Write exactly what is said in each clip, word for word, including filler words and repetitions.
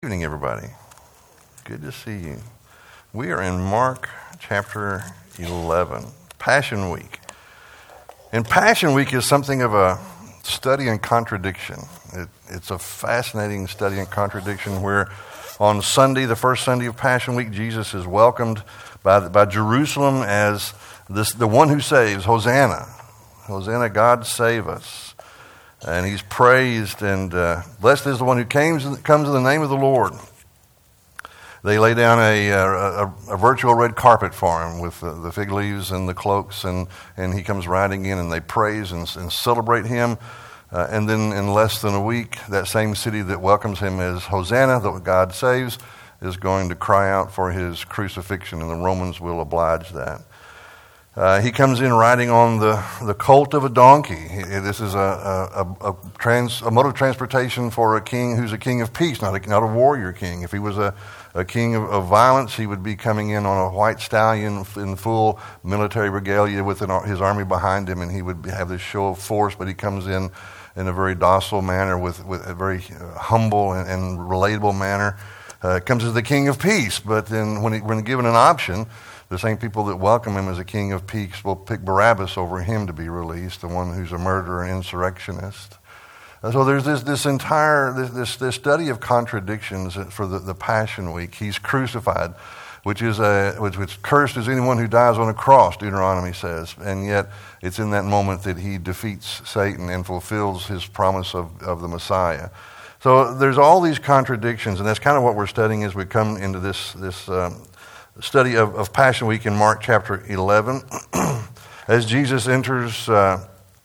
Evening, everybody. Good to see you. We are in Mark chapter eleven, Passion Week. And Passion Week is something of a study in contradiction. It, it's a fascinating study in contradiction where on Sunday, the first Sunday of Passion Week, Jesus is welcomed by, by Jerusalem as this, the one who saves, Hosanna. Hosanna, God save us. And he's praised, and uh, blessed is the one who comes, comes in the name of the Lord. They lay down a, a, a virtual red carpet for him with the, the fig leaves and the cloaks, and, and he comes riding in, and they praise and, and celebrate him. Uh, and then in less than a week, that same city that welcomes him as Hosanna, that God saves, is going to cry out for his crucifixion, and the Romans will oblige that. Uh, he comes in riding on the, the colt of a donkey. He, this is a, a, a, trans, a mode of transportation for a king who's a king of peace, not a, not a warrior king. If he was a, a king of, of violence, he would be coming in on a white stallion in full military regalia with an, his army behind him, and he would have this show of force, but he comes in in a very docile manner, with, with a very humble and, and relatable manner. Uh, comes as the king of peace, but then when, he, when given an option, the same people that welcome him as a king of peace will pick Barabbas over him to be released, the one who's a murderer and insurrectionist. And so there's this this entire, this this, this study of contradictions for the, the Passion Week. He's crucified, which is a which, which cursed is anyone who dies on a cross, Deuteronomy says. And yet it's in that moment that he defeats Satan and fulfills his promise of, of the Messiah. So there's all these contradictions, and that's kind of what we're studying as we come into this this um, study of, of Passion Week in Mark chapter eleven. As Jesus enters, uh,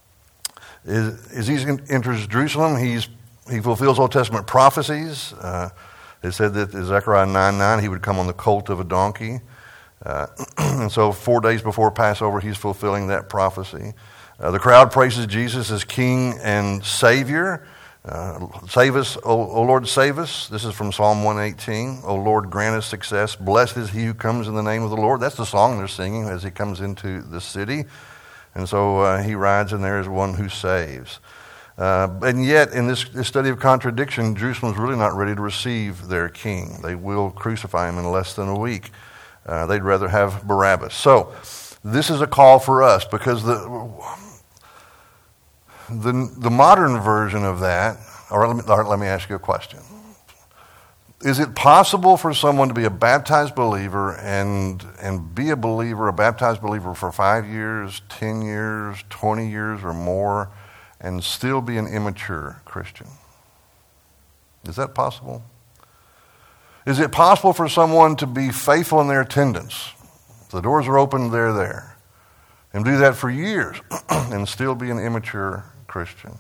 as, as he enters Jerusalem, he's he fulfills Old Testament prophecies. Uh, it said that in Zechariah nine nine he would come on the colt of a donkey, uh, and so four days before Passover, he's fulfilling that prophecy. Uh, the crowd praises Jesus as King and Savior. Uh, save us, O, o Lord, save us. This is from Psalm one eighteen. O Lord, grant us success. Blessed is he who comes in the name of the Lord. That's the song they're singing as he comes into the city. And so uh, he rides in there as one who saves. Uh, and yet, in this, this study of contradiction, Jerusalem's really not ready to receive their king. They will crucify him in less than a week. Uh, they'd rather have Barabbas. So this is a call for us, because the... The, the modern version of that, or let me, or let me ask you a question. Is it possible for someone to be a baptized believer and and be a believer, a baptized believer for five years, ten years, twenty years or more, and still be an immature Christian? Is that possible? Is it possible for someone to be faithful in their attendance? The doors are open, they're there. And do that for years and still be an immature Christian?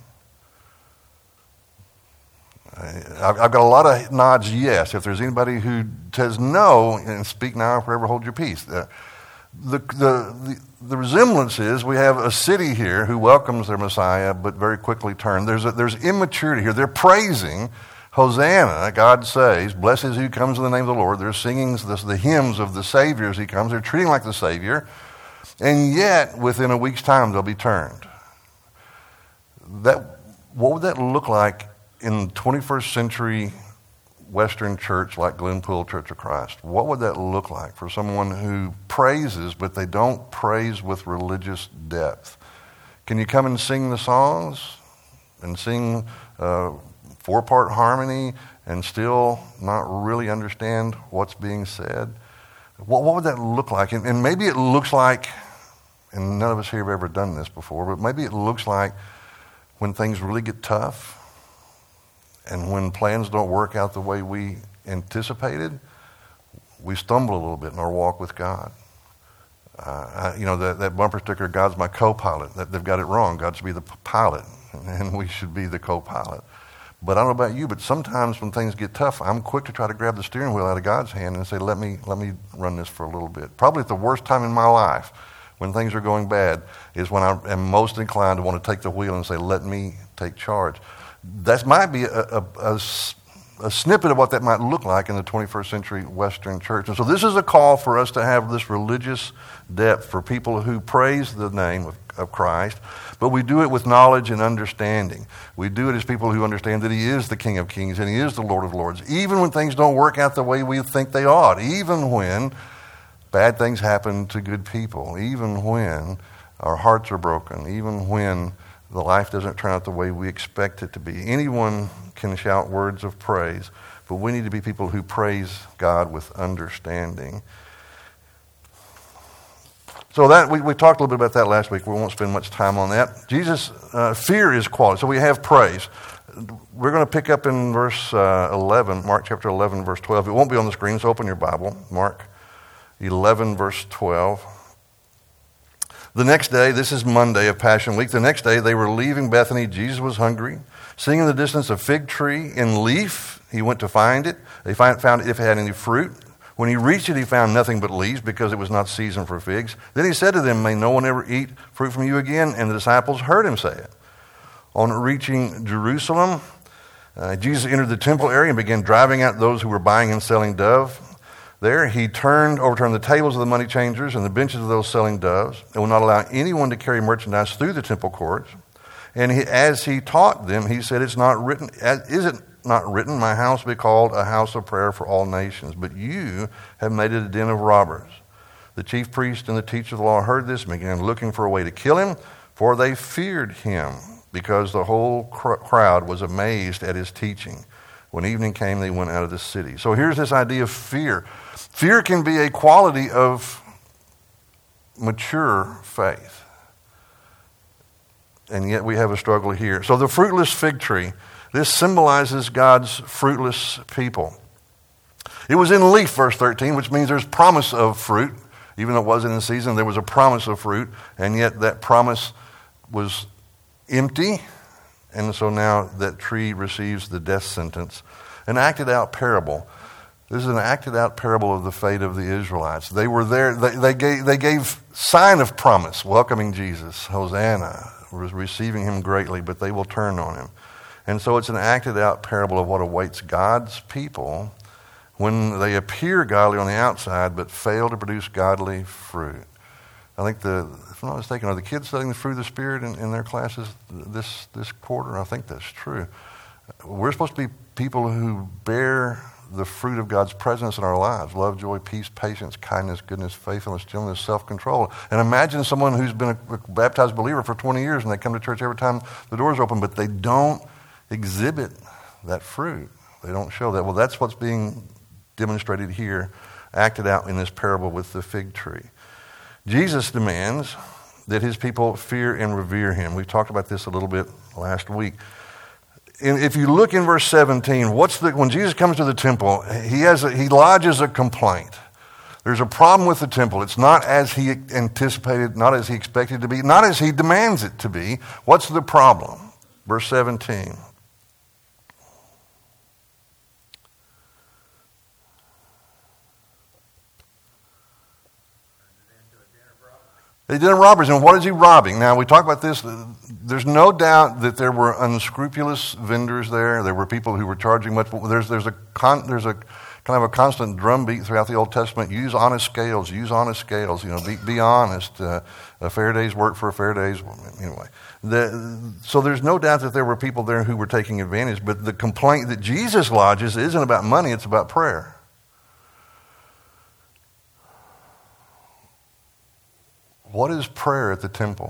I've got a lot of nods yes. If there's anybody who says no, and speak now or forever hold your peace. The, the, the, the resemblance is we have a city here who welcomes their Messiah but very quickly turn. There's, a, there's immaturity here. They're praising Hosanna, God saves, blessed is he who comes in the name of the Lord. They're singing the, the hymns of the Savior as he comes. They're treating like the Savior. And yet, within a week's time, they'll be turned. That, what would that look like in twenty-first century Western church like Glenpool Church of Christ? What would that look like for someone who praises, but they don't praise with religious depth? Can you come and sing the songs and sing uh, four-part harmony and still not really understand what's being said? What, what would that look like? And, and maybe it looks like, and none of us here have ever done this before, but maybe it looks like when things really get tough and when plans don't work out the way we anticipated, we stumble a little bit in our walk with God. Uh, I, you know, that, that bumper sticker, God's my co-pilot, that, they've got it wrong. God should be the pilot, and we should be the co-pilot. But I don't know about you, but sometimes when things get tough, I'm quick to try to grab the steering wheel out of God's hand and say, let me let me run this for a little bit. Probably at the worst time in my life, when things are going bad, is when I am most inclined to want to take the wheel and say, let me take charge. That might be a, a, a, a snippet of what that might look like in the twenty-first century Western church. And so this is a call for us to have this religious depth for people who praise the name of, of Christ, but we do it with knowledge and understanding. We do it as people who understand that he is the King of Kings and he is the Lord of Lords, even when things don't work out the way we think they ought, even when bad things happen to good people, even when our hearts are broken, even when the life doesn't turn out the way we expect it to be. Anyone can shout words of praise, but we need to be people who praise God with understanding. So that we, we talked a little bit about that last week. We won't spend much time on that. Jesus, uh, fear is quality. So we have praise. We're going to pick up in verse uh, eleven, Mark chapter eleven, verse twelve. It won't be on the screen, so open your Bible. Mark eleven, verse twelve. The next day, this is Monday of Passion Week. The next day, they were leaving Bethany. Jesus was hungry. Seeing in the distance a fig tree in leaf, he went to find it. They find, found it if it had any fruit. When he reached it, he found nothing but leaves because it was not season for figs. Then he said to them, "May no one ever eat fruit from you again." And the disciples heard him say it. On reaching Jerusalem, uh, Jesus entered the temple area and began driving out those who were buying and selling dove. There he turned, overturned the tables of the money changers and the benches of those selling doves, and would not allow anyone to carry merchandise through the temple courts. And he, as he taught them, he said, "It's not written, is it not written, my house will be called a house of prayer for all nations, but you have made it a den of robbers." The chief priest and the teacher of the law heard this and began looking for a way to kill him, for they feared him, because the whole cr- crowd was amazed at his teaching. When evening came, they went out of the city. So here's this idea of fear. Fear can be a quality of mature faith. And yet we have a struggle here. So the fruitless fig tree, this symbolizes God's fruitless people. It was in leaf, verse thirteen, which means there's promise of fruit. Even though it wasn't in season, there was a promise of fruit. And yet that promise was empty. And so now that tree receives the death sentence. An acted out parable. This is an acted out parable of the fate of the Israelites. They were there, they, they, gave, they gave sign of promise, welcoming Jesus, Hosanna, receiving him greatly, but they will turn on him. And so it's an acted out parable of what awaits God's people when they appear godly on the outside, but fail to produce godly fruit. I think the, if I'm not mistaken, are the kids studying the fruit of the Spirit in, in their classes this, this quarter? I think that's true. We're supposed to be people who bear the fruit of God's presence in our lives: love, joy, peace, patience, kindness, goodness, faithfulness, gentleness, self-control. And imagine someone who's been a, a baptized believer for twenty years and they come to church every time the doors open, but they don't exhibit that fruit. They don't show that. Well, that's what's being demonstrated here, acted out in this parable with the fig tree. Jesus demands that his people fear and revere him. We talked about this a little bit last week. And if you look in verse seventeen, what's the, when Jesus comes to the temple, he has a, he lodges a complaint. There's a problem with the temple. It's not as he anticipated, not as he expected it to be, not as he demands it to be. What's the problem? Verse seventeen. They did robbers, and what is he robbing? Now, we talk about this. There's no doubt that there were unscrupulous vendors there. There were people who were charging much. There's there's a con, there's a kind of a constant drumbeat throughout the Old Testament. Use honest scales. Use honest scales. You know, be be honest. Uh, a fair day's work for a fair day's anyway. The, so there's no doubt that there were people there who were taking advantage. But the complaint that Jesus lodges isn't about money. It's about prayer. What is prayer at the temple?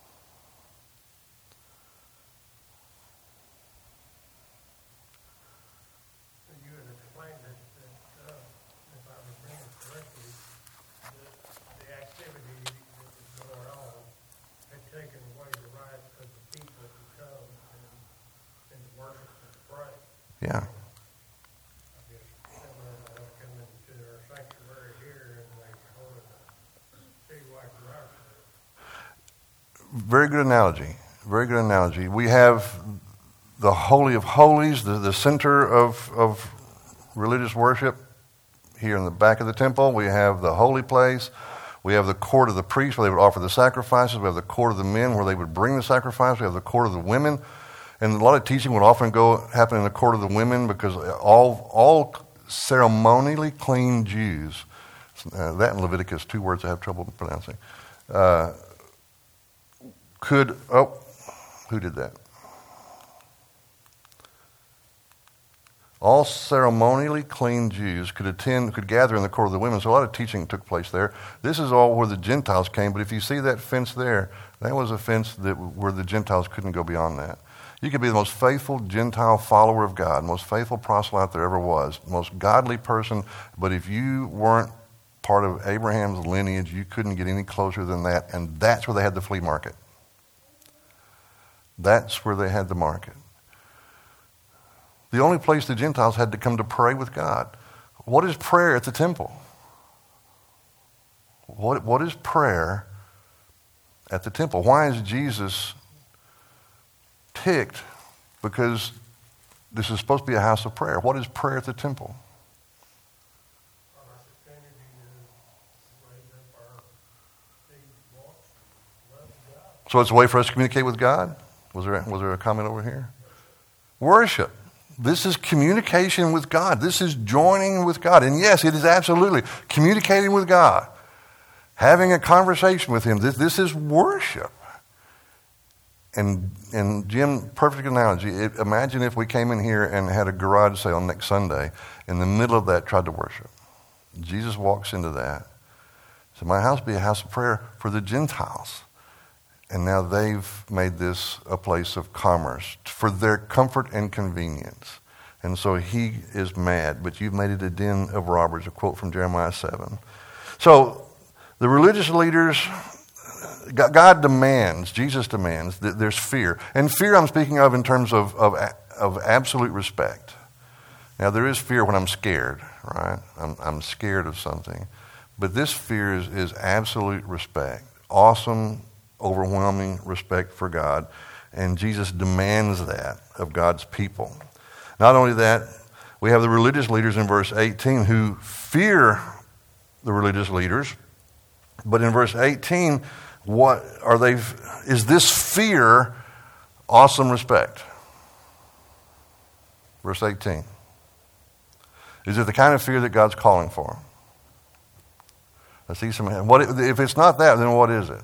You had explained that, that uh, if I remember correctly, the, the activity that was going on had taken away the right of the people to come and, and to worship and to pray. Yeah. I guess someone might come into our sanctuary here and they hold a city like right. Very good analogy. Very good analogy. We have the Holy of Holies, the, the center of, of religious worship here in the back of the temple. We have the holy place. We have the court of the priests where they would offer the sacrifices. We have the court of the men where they would bring the sacrifice. We have the court of the women. And a lot of teaching would often go happen in the court of the women because all, all ceremonially clean Jews, uh, that and Leviticus, two words I have trouble pronouncing, uh, could, oh, who did that? All ceremonially clean Jews could attend, could gather in the court of the women. So a lot of teaching took place there. This is all where the Gentiles came, but if you see that fence there, that was a fence that where the Gentiles couldn't go beyond that. You could be the most faithful Gentile follower of God, most faithful proselyte there ever was, most godly person, but if you weren't part of Abraham's lineage, you couldn't get any closer than that, and that's where they had the flea market. That's where they had the market. The only place the Gentiles had to come to pray with God. What is prayer at the temple? What, what is prayer at the temple? Why is Jesus ticked? Because this is supposed to be a house of prayer. What is prayer at the temple? So it's a way for us to communicate with God? Was there, was there a comment over here? Worship. This is communication with God. This is joining with God. And yes, it is absolutely communicating with God. Having a conversation with Him. This, this is worship. And, and Jim, perfect analogy. It, imagine if we came in here and had a garage sale next Sunday. In the middle of that, tried to worship. Jesus walks into that. So my house be a house of prayer for the Gentiles. And now they've made this a place of commerce for their comfort and convenience. And so he is mad, but you've made it a den of robbers, a quote from Jeremiah seven. So the religious leaders, God demands, Jesus demands, that there's fear. And fear I'm speaking of in terms of, of, of absolute respect. Now there is fear when I'm scared, right? I'm, I'm scared of something. But this fear is, is absolute respect. Awesome, overwhelming respect for God, and Jesus demands that of God's people. Not only that, we have the religious leaders in verse eighteen who fear the religious leaders, but in verse eighteen, what are they? Is this fear awesome respect? Verse eighteen. Is it the kind of fear that God's calling for? I see some. What if it's not that? Then what is it?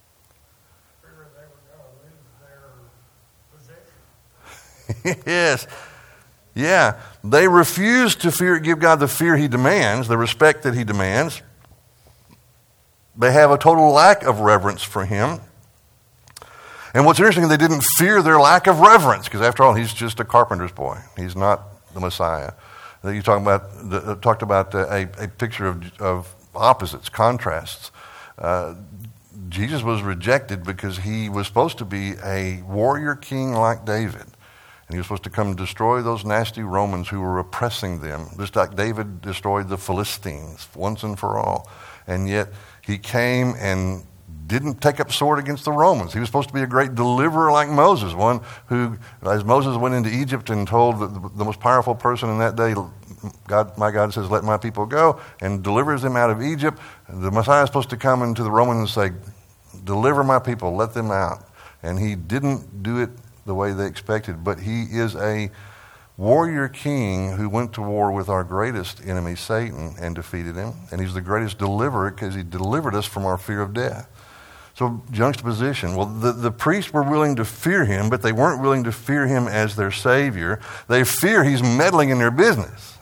Yes. Yeah. They refuse to fear, give God the fear He demands, the respect that He demands. They have a total lack of reverence for Him. And what's interesting, they didn't fear their lack of reverence, because after all, He's just a carpenter's boy. He's not the Messiah. You talk about the, talked about a, a picture of, of opposites, contrasts. Uh, Jesus was rejected because He was supposed to be a warrior king like David. And He was supposed to come destroy those nasty Romans who were oppressing them, just like David destroyed the Philistines once and for all. And yet He came and didn't take up sword against the Romans. He was supposed to be a great deliverer like Moses, one who, as Moses went into Egypt and told the, the most powerful person in that day, God, my God says, let my people go, and delivers them out of Egypt. The Messiah is supposed to come into the Romans and say, deliver my people, let them out. And He didn't do it the way they expected, but He is a warrior king who went to war with our greatest enemy, Satan, and defeated him. And He's the greatest deliverer because He delivered us from our fear of death. So juxtaposition. Well, the, the priests were willing to fear Him, but they weren't willing to fear Him as their Savior. They fear He's meddling in their business.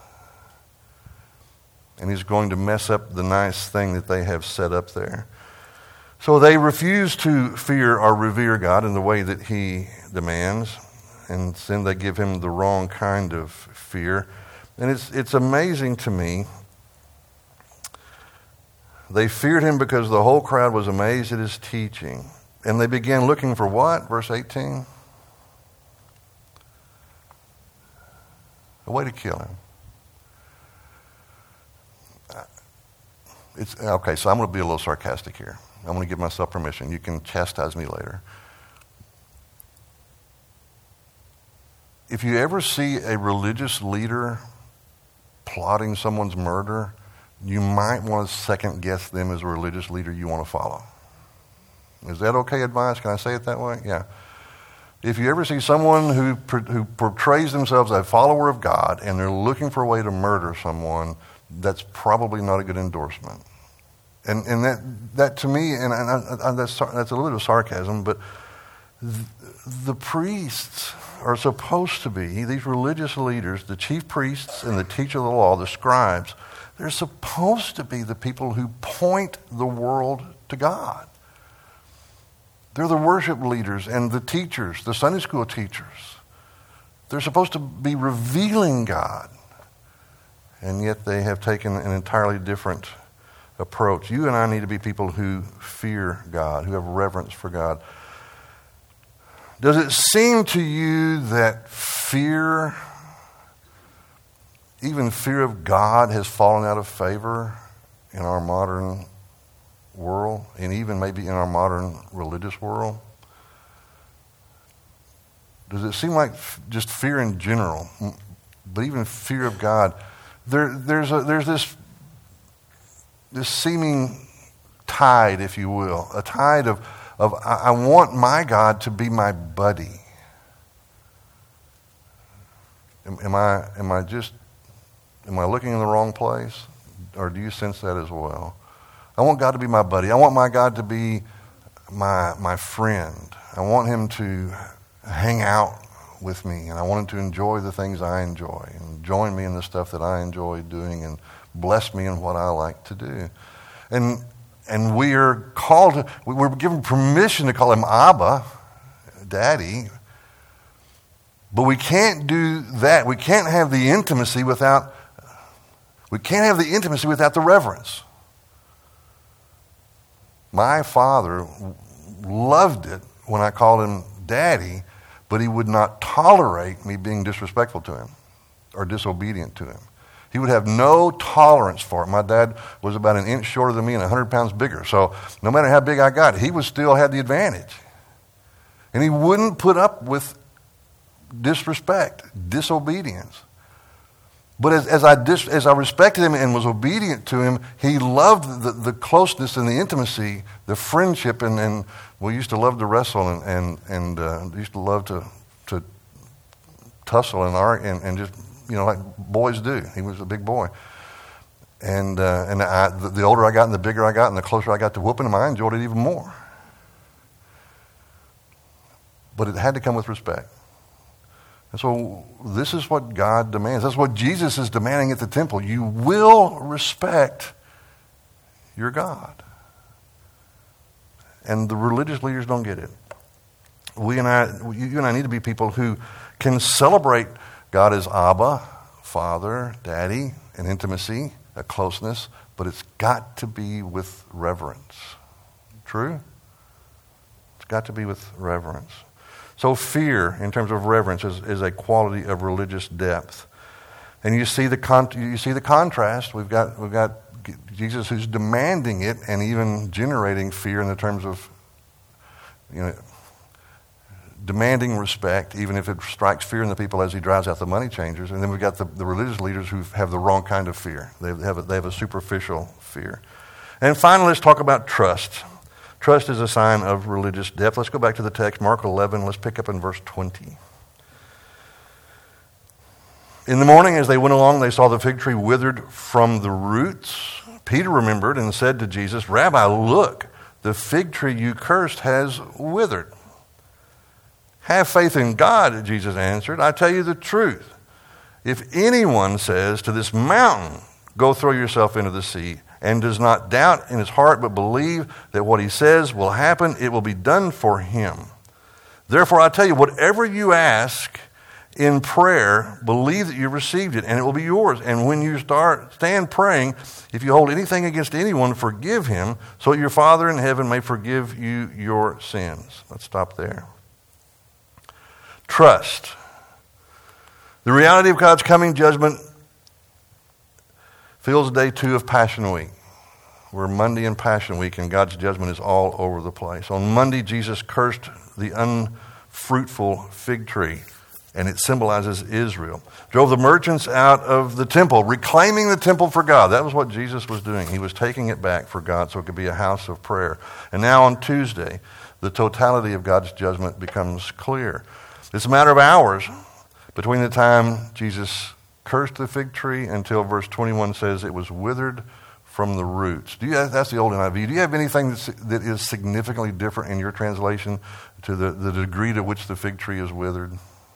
And He's going to mess up the nice thing that they have set up there. So they refuse to fear or revere God in the way that He demands, and then they give Him the wrong kind of fear. And it's it's amazing to me. They feared Him because the whole crowd was amazed at His teaching. And they began looking for what? Verse eighteen. A way to kill Him. It's okay, so I'm going to be a little sarcastic here. I'm going to give myself permission. You can chastise me later. If you ever see a religious leader plotting someone's murder, you might want to second guess them as a religious leader you want to follow. Is that okay advice? Can I say it that way? Yeah. If you ever see someone who who portrays themselves as a follower of God and they're looking for a way to murder someone, that's probably not a good endorsement. And and that that to me, and, and I, I, that's that's a little bit of sarcasm, but the priests are supposed to be, these religious leaders, the chief priests and the teacher of the law, the scribes, they're supposed to be the people who point the world to God. They're the worship leaders and the teachers, the Sunday school teachers. They're supposed to be revealing God. And yet they have taken an entirely different approach. You and I need to be people who fear God, who have reverence for God. Does it seem to you that fear, even fear of God, has fallen out of favor in our modern world, and even maybe in our modern religious world? Does it seem like just fear in general, but even fear of God, there, there's a, there's this this seeming tide, if you will, a tide of of I, I want my God to be my buddy. Am, am I am I just am I looking in the wrong place, or do you sense that as well? I want God to be my buddy. I want my God to be my my friend. I want him to hang out with me, and I want him to enjoy the things I enjoy and join me in the stuff that I enjoy doing and bless me in what I like to do. And and we are called, to, we're given permission to call him Abba, Daddy, but we can't do that. We can't have the intimacy without, we can't have the intimacy without the reverence. My father loved it when I called him Daddy, but he would not tolerate me being disrespectful to him or disobedient to him. He would have no tolerance for it. My dad was about an inch shorter than me and one hundred pounds bigger. So no matter how big I got, he was still had the advantage. And he wouldn't put up with disrespect, disobedience. But as, as, I dis, as I respected him and was obedient to him, he loved the, the closeness and the intimacy, the friendship, and, and we used to love to wrestle and and, and uh, used to love to to tussle and argue and, and just, you know, like boys do. He was a big boy. And uh, and I, the, the older I got and the bigger I got and the closer I got to whooping him, I enjoyed it even more. But it had to come with respect. And so this is what God demands. That's what Jesus is demanding at the temple. You will respect your God. And the religious leaders don't get it. We and I, you and I need to be people who can celebrate God as Abba, Father, Daddy, an intimacy, a closeness, but it's got to be with reverence. True? It's got to be with reverence. So fear, in terms of reverence, is, is a quality of religious depth. And you see the con- you see the contrast. We've got we've got Jesus who's demanding it and even generating fear in the terms of, you know, demanding respect, even if it strikes fear in the people as he drives out the money changers. And then we've got the, the religious leaders who have the wrong kind of fear. They have a, they have a superficial fear. And finally, let's talk about trust. Trust is a sign of religious depth. Let's go back to the text, Mark eleven. Let's pick up in verse twenty. In the morning, as they went along, they saw the fig tree withered from the roots. Peter remembered and said to Jesus, "Rabbi, look, the fig tree you cursed has withered." "Have faith in God," Jesus answered. "I tell you the truth. If anyone says to this mountain, 'Go throw yourself into the sea,' and does not doubt in his heart but believe that what he says will happen, it will be done for him. Therefore, I tell you, whatever you ask in prayer, believe that you received it, and it will be yours. And when you start stand praying, if you hold anything against anyone, forgive him, so that your Father in heaven may forgive you your sins." Let's stop there. Trust. The reality of God's coming judgment feels day two of Passion Week. We're Monday in Passion Week, and God's judgment is all over the place. On Monday, Jesus cursed the unfruitful fig tree, and it symbolizes Israel. Drove the merchants out of the temple, reclaiming the temple for God. That was what Jesus was doing. He was taking it back for God so it could be a house of prayer. And now on Tuesday, the totality of God's judgment becomes clear. It's a matter of hours between the time Jesus cursed the fig tree until verse twenty-one says it was withered from the roots. Do you, that's the old N I V. Do you have anything that's, that is significantly different in your translation to the, the degree to which the fig tree is withered?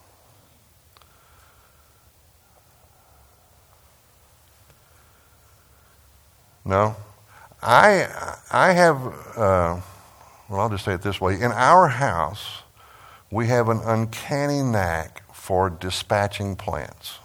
No? I, I have, uh, well, I'll just say it this way. In our house, we have an uncanny knack for dispatching plants.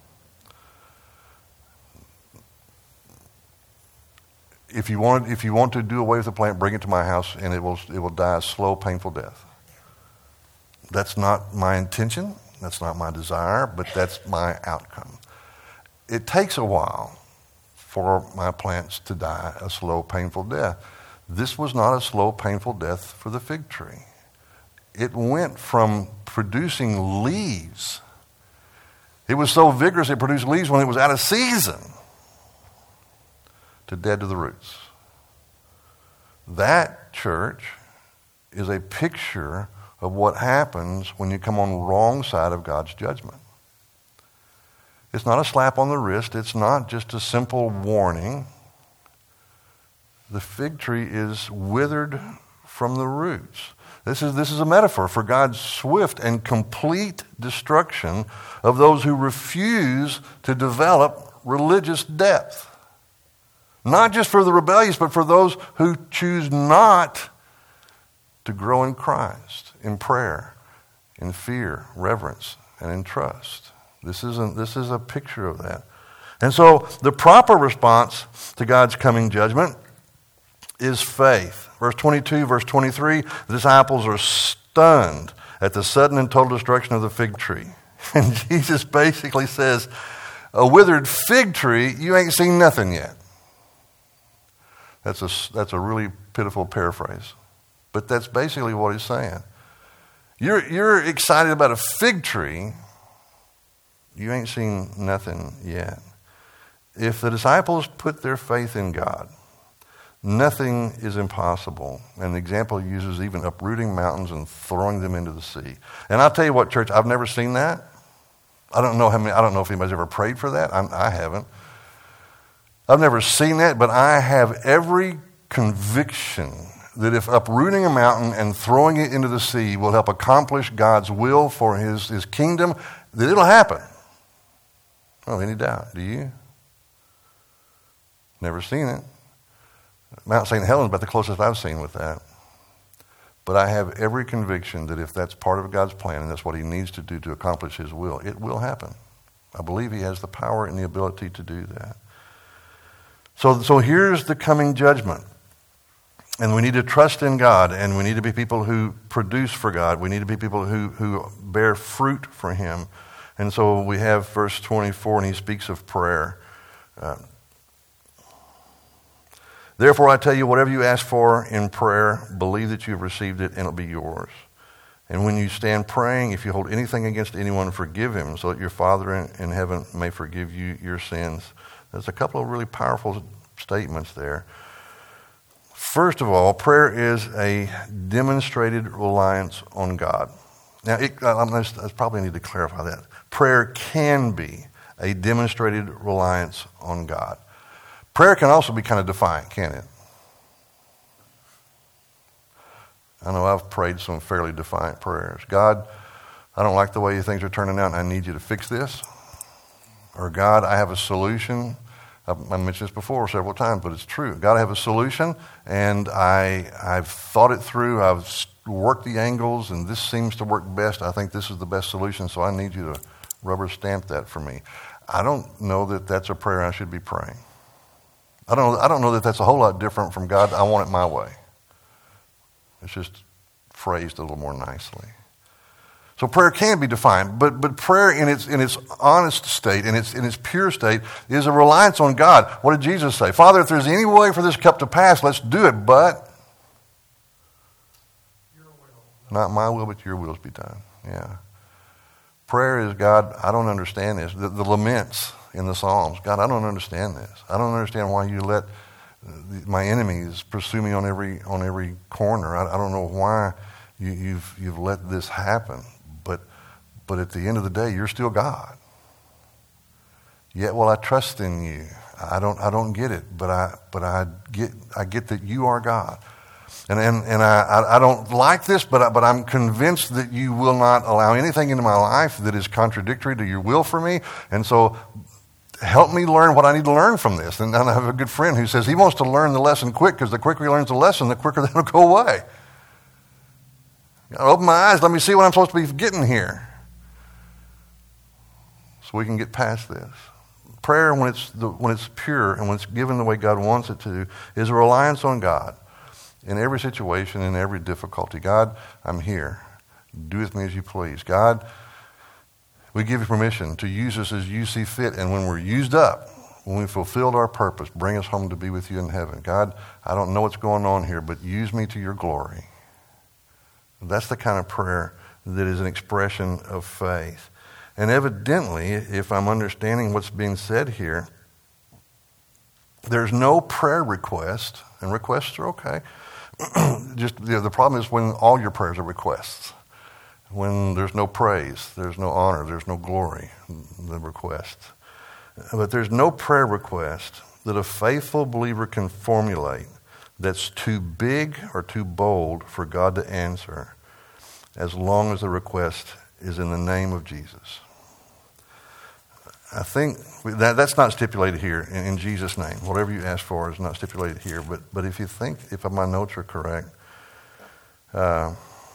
If you want, if you want to do away with the plant, bring it to my house, and it will it will die a slow, painful death. That's not my intention. That's not my desire, but that's my outcome. It takes a while for my plants to die a slow, painful death. This was not a slow, painful death for the fig tree. It went from producing leaves. It was so vigorous it produced leaves when it was out of season, to dead to the roots. That, church, is a picture of what happens when you come on the wrong side of God's judgment. It's not a slap on the wrist. It's not just a simple warning. The fig tree is withered from the roots. This is, this is a metaphor for God's swift and complete destruction of those who refuse to develop religious depth. Not just for the rebellious, but for those who choose not to grow in Christ, in prayer, in fear, reverence, and in trust. This isn't, this is a picture of that. And so the proper response to God's coming judgment is faith. Verse twenty-two, verse twenty-three, the disciples are stunned at the sudden and total destruction of the fig tree. And Jesus basically says, a withered fig tree, you ain't seen nothing yet. That's a, that's a really pitiful paraphrase. But that's basically what he's saying. You're, you're excited about a fig tree, you ain't seen nothing yet. If the disciples put their faith in God, nothing is impossible. And the example uses even uprooting mountains and throwing them into the sea. And I'll tell you what, church, I've never seen that. I don't know how many. I don't know if anybody's ever prayed for that. I'm, I haven't. I've never seen that, but I have every conviction that if uprooting a mountain and throwing it into the sea will help accomplish God's will for his, his kingdom, that it'll happen. I don't have any doubt. Do you? Never seen it. Mount Saint Helens is about the closest I've seen with that. But I have every conviction that if that's part of God's plan and that's what he needs to do to accomplish his will, it will happen. I believe he has the power and the ability to do that. So, so here's the coming judgment. And we need to trust in God, and we need to be people who produce for God. We need to be people who, who bear fruit for him. And so we have verse twenty-four, and he speaks of prayer. Uh, Therefore, I tell you, whatever you ask for in prayer, believe that you have received it, and it'll be yours. And when you stand praying, if you hold anything against anyone, forgive him, so that your Father in, in heaven may forgive you your sins. There's a couple of really powerful statements there. First of all, prayer is a demonstrated reliance on God. Now, it, I, I probably need to clarify that. Prayer can be a demonstrated reliance on God. Prayer can also be kind of defiant, can't it? I know I've prayed some fairly defiant prayers. God, I don't like the way things are turning out, and I need you to fix this. Or God, I have a solution. I've, I mentioned this before several times, but it's true. God, I have a solution, and I, I've thought it through. I've worked the angles, and this seems to work best. I think this is the best solution, so I need you to rubber stamp that for me. I don't know that that's a prayer I should be praying. I don't, I don't know that that's a whole lot different from God, I want it my way. It's just phrased a little more nicely. So prayer can be defined, but, but prayer in its, in its honest state, in its, in its pure state, is a reliance on God. What did Jesus say? Father, if there's any way for this cup to pass, let's do it, but Your will. Not my will, but your wills be done. Yeah. Prayer is, God, I don't understand this. The, the laments in the Psalms, God, I don't understand this. I don't understand why you let my enemies pursue me on every on every corner. I, I don't know why you, you've you've let this happen. But but at the end of the day, you're still God. Yet will I trust in you. I don't I don't get it, but I but I get I get that you are God. And and, and I, I, I don't like this, but I, but I'm convinced that you will not allow anything into my life that is contradictory to your will for me. And so help me learn what I need to learn from this. And I have a good friend who says he wants to learn the lesson quick, because the quicker he learns the lesson, the quicker that'll go away. Open my eyes, let me see what I'm supposed to be getting here, so we can get past this. Prayer, when it's the, when it's pure and when it's given the way God wants it to, is a reliance on God in every situation, in every difficulty. God, I'm here. Do with me as you please. God, we give you permission to use us as you see fit, and when we're used up, when we've fulfilled our purpose, bring us home to be with you in heaven. God, I don't know what's going on here, but use me to your glory. That's the kind of prayer that is an expression of faith. And evidently, if I'm understanding what's being said here, there's no prayer request, and requests are okay. Just you know, the problem is when all your prayers are requests. When there's no praise, there's no honor, there's no glory, the requests. But there's no prayer request that a faithful believer can formulate that's too big or too bold for God to answer, as long as the request is in the name of Jesus. I think that that's not stipulated here in, in Jesus' name. Whatever you ask for is not stipulated here. But but if you think, if my notes are correct, uh,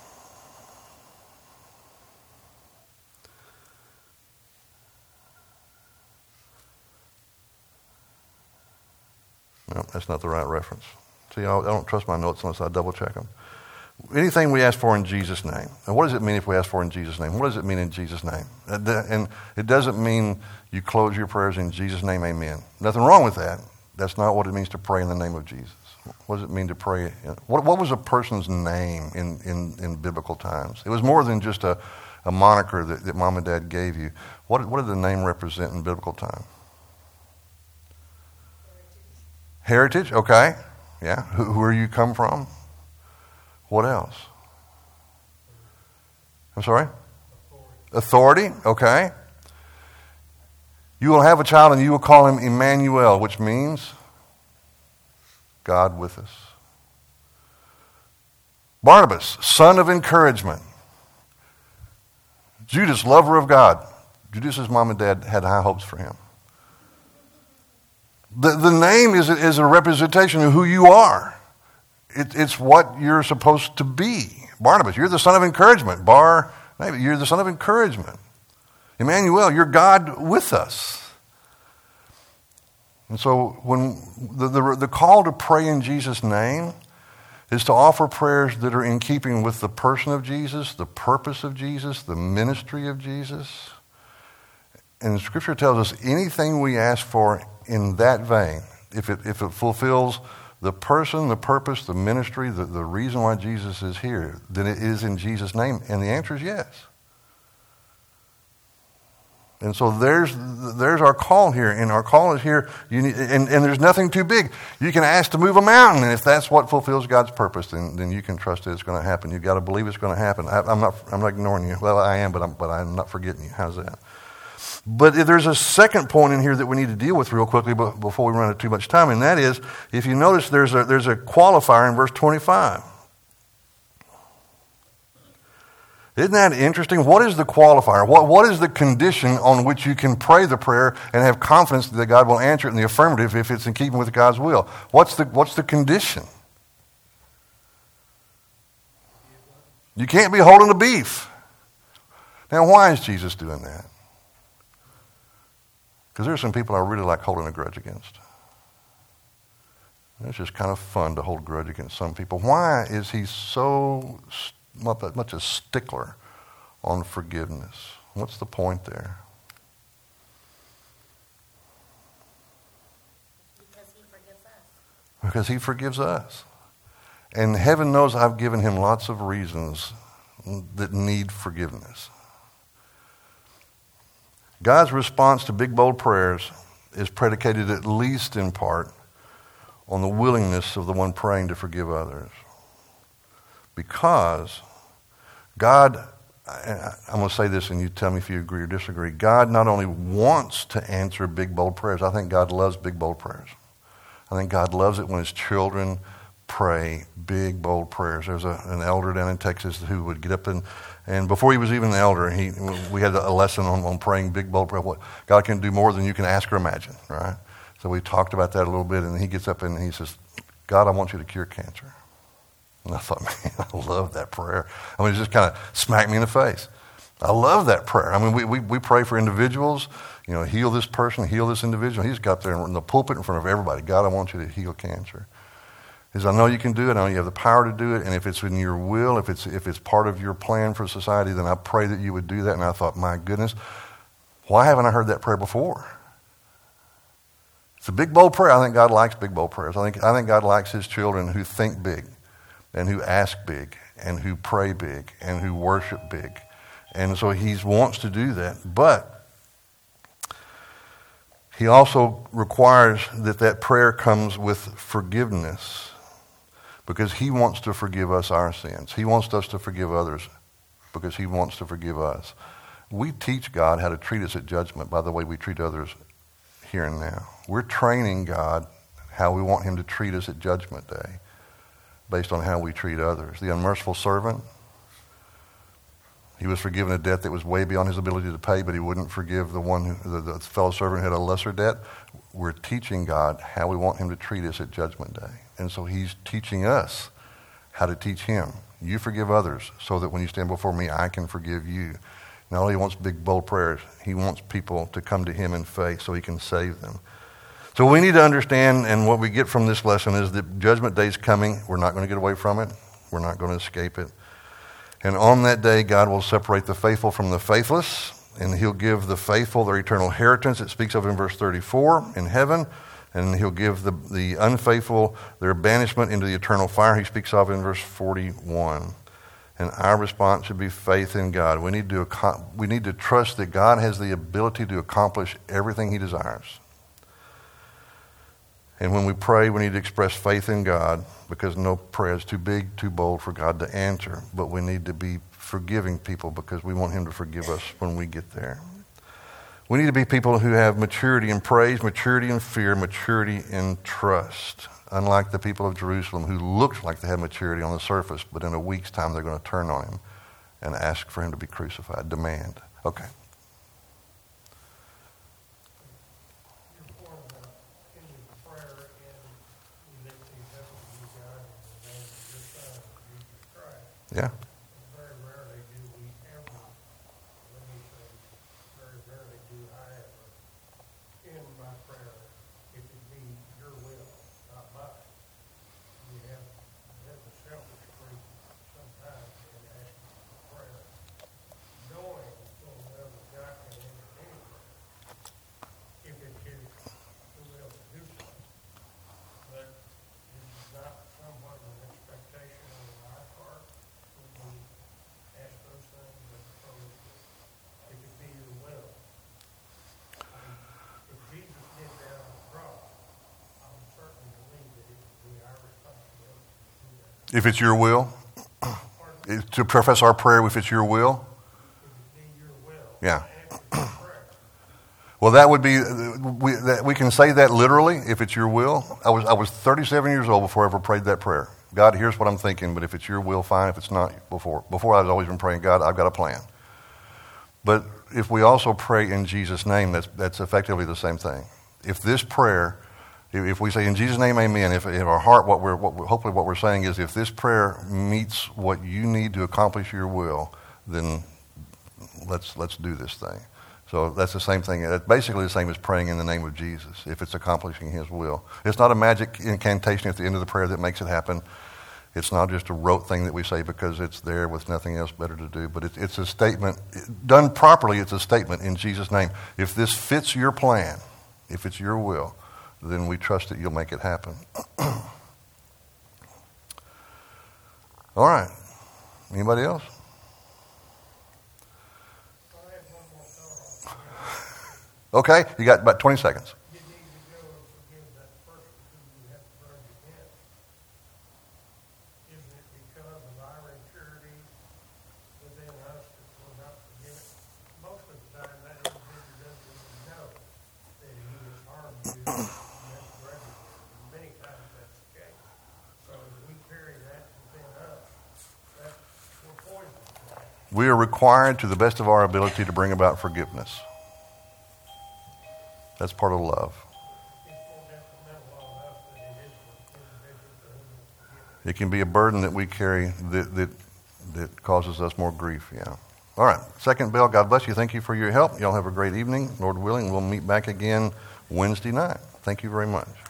no, that's not the right reference. See, I don't trust my notes unless I double check them. Anything we ask for in Jesus' name. And what does it mean if we ask for in Jesus' name? What does it mean in Jesus' name? And it doesn't mean you close your prayers in Jesus' name, amen. Nothing wrong with that. That's not what it means to pray in the name of Jesus. What does it mean to pray? What, what was a person's name in, in, in biblical times? It was more than just a, a moniker that, that mom and dad gave you. What, what did the name represent in biblical time? Heritage, Heritage? Okay. Yeah. Who, where you come from? What else? I'm sorry? Authority. Authority, okay. You will have a child and you will call him Emmanuel, which means God with us. Barnabas, son of encouragement. Judas, lover of God. Judas's mom and dad had high hopes for him. The, the name is, is a representation of who you are. It, it's what you're supposed to be. Barnabas, you're the son of encouragement. Bar, you're the son of encouragement. Emmanuel, you're God with us. And so when the, the, the call to pray in Jesus' name is to offer prayers that are in keeping with the person of Jesus, the purpose of Jesus, the ministry of Jesus. And Scripture tells us anything we ask for in that vein, if it, if it fulfills the person, the purpose, the ministry, the, the reason why Jesus is here, then it is in Jesus' name. And the answer is yes. And so there's there's our call here. And our call is here, you need, and, and there's nothing too big. You can ask to move a mountain, and if that's what fulfills God's purpose, then, then you can trust that it's going to happen. You've got to believe it's going to happen. I, I'm not I'm not ignoring you. Well, I am, but I'm, but I'm not forgetting you. How's that? But there's a second point in here that we need to deal with real quickly before we run out of too much time, and that is, if you notice, there's a, there's a qualifier in verse twenty-five. Isn't that interesting? What is the qualifier? What, what is the condition on which you can pray the prayer and have confidence that God will answer it in the affirmative if it's in keeping with God's will? What's the, what's the condition? You can't be holding the beef. Now, why is Jesus doing that? Because there are some people I really like holding a grudge against. It's just kind of fun to hold a grudge against some people. Why is he so much a stickler on forgiveness? What's the point there? Because he forgives us. Because he forgives us. And heaven knows I've given him lots of reasons that need forgiveness. God's response to big, bold prayers is predicated at least in part on the willingness of the one praying to forgive others. Because God I, I'm going to say this and you tell me if you agree or disagree. God not only wants to answer big, bold prayers, I think God loves big, bold prayers. I think God loves it when his children pray big, bold prayers. There's a, an elder down in Texas who would get up and, and before he was even an elder, he, we had a lesson on, on praying big, bold prayers. What God can do more than you can ask or imagine, right? So we talked about that a little bit, and he gets up and he says, God, I want you to cure cancer. And I thought, man, I love that prayer. I mean, it just kind of smacked me in the face. I love that prayer. I mean, we, we, we pray for individuals, you know, heal this person, heal this individual. He's got there in the pulpit in front of everybody. God, I want you to heal cancer. He says, I know you can do it. I know you have the power to do it. And if it's in your will, if it's if it's part of your plan for society, then I pray that you would do that. And I thought, my goodness, why haven't I heard that prayer before? It's a big, bold prayer. I think God likes big, bold prayers. I think I think God likes his children who think big and who ask big and who pray big and who worship big. And so he wants to do that. But he also requires that that prayer comes with forgiveness because he wants to forgive us our sins. He wants us to forgive others because he wants to forgive us. We teach God how to treat us at judgment by the way we treat others here and now. We're training God how we want him to treat us at Judgment Day based on how we treat others. The unmerciful servant, he was forgiven a debt that was way beyond his ability to pay, but he wouldn't forgive the one who, the, the fellow servant who had a lesser debt. We're teaching God how we want him to treat us at Judgment Day. And so he's teaching us how to teach him. You forgive others so that when you stand before me, I can forgive you. Not only he wants big, bold prayers, he wants people to come to him in faith so he can save them. So we need to understand, and what we get from this lesson is that Judgment Day is coming. We're not going to get away from it. We're not going to escape it. And on that day, God will separate the faithful from the faithless, and he'll give the faithful their eternal inheritance. It speaks of in verse thirty-four in heaven, and he'll give the, the unfaithful their banishment into the eternal fire. He speaks of in verse forty-one. And our response should be faith in God. We need to we need to trust that God has the ability to accomplish everything he desires. And when we pray, we need to express faith in God because no prayer is too big, too bold for God to answer. But we need to be forgiving people because we want him to forgive us when we get there. We need to be people who have maturity in praise, maturity in fear, maturity in trust. Unlike the people of Jerusalem who looked like they had maturity on the surface, but in a week's time they're going to turn on him and ask for him to be crucified, demand. Okay. Yeah. Very rarely do we ever, let me say, very rarely do I ever end my prayer, if it be your will, not mine. We have, we have a selfish streak sometimes in asking for prayer, knowing full well that God can answer any prayer, if it's his will to do so. But this is not somewhat of an expectation on our part. We ask those things as opposed to, if it be your will. I mean, if Jesus did that on the cross, I would certainly believe that it would be our responsibility to do that. If it's your will, to profess our prayer if it's your will. If it be your will, Yeah. answer your prayer. Well, that would be, we, that, we can say that literally, if it's your will. I was I was thirty-seven years old before I ever prayed that prayer. God, here's what I'm thinking, but if it's your will, fine. If it's not, before. Before I was always been praying, God, I've got a plan. But if we also pray in Jesus' name, that's that's effectively the same thing. If this prayer, if, if we say in Jesus' name, amen, if in our heart, what we're, what we're, hopefully what we're saying is if this prayer meets what you need to accomplish your will, then let's let's do this thing. So that's the same thing. It's basically the same as praying in the name of Jesus, if it's accomplishing his will. It's not a magic incantation at the end of the prayer that makes it happen. It's not just a rote thing that we say because it's there with nothing else better to do. But it, it's a statement. Done properly, it's a statement in Jesus' name. If this fits your plan, if it's your will, then we trust that you'll make it happen. All right. Anybody else? Okay, you got about twenty seconds. You need to go and forgive that person who you have grudge against. Isn't it because of our impurity within us that and that's for everyone. Many times that's the case. So as we carry that sin up, that's, we're poisoned. We are required to the best of our ability to bring about forgiveness. That's part of love. It's more detrimental on us than it is for individuals to whom it's forgiven. It can be a burden that we carry that, that, that causes us more grief, yeah. All right, second bell, God bless you. Thank you for your help. Y'all have a great evening. Lord willing, we'll meet back again Wednesday night. Thank you very much.